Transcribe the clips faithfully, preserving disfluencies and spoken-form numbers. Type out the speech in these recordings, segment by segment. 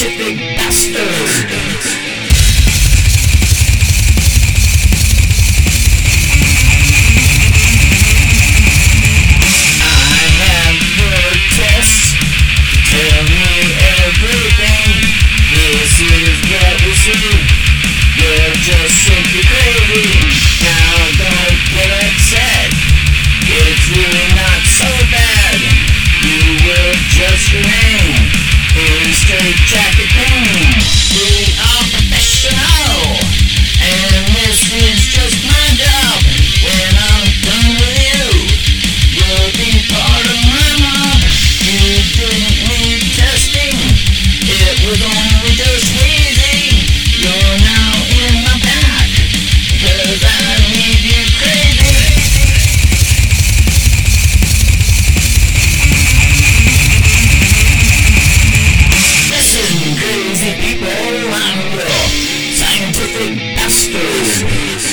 scientific bastard. Tell me everything. This is what we see. You're just simply crazy. Now don't get upset. It's really not so bad. You will just remain in straight jacket pain. We are professional, and this is just my job. When I'm done with you, you'll be part of my mob. You didn't need testing, it was only just wheezing. You're now in my back, cause I need you crazy. Listen, crazy people, I'm your scientific bastard.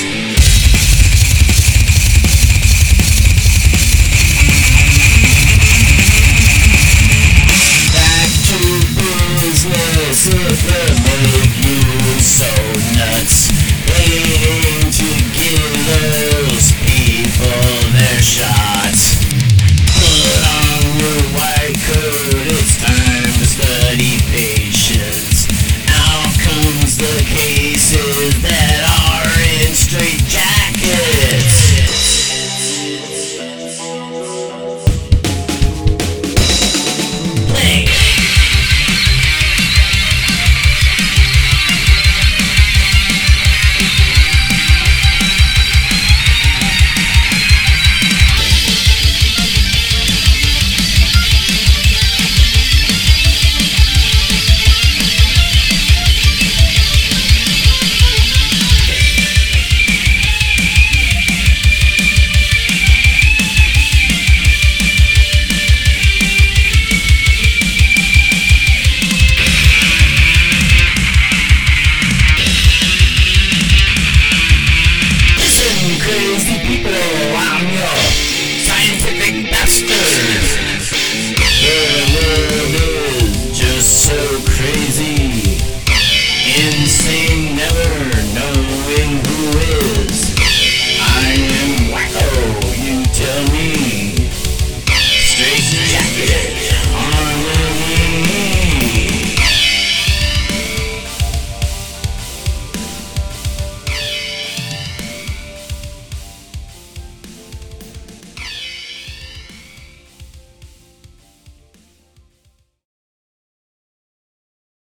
If it make you so nuts, waiting to give those people their shots. Put on your white coat, it's time to study patience. Out comes the cases that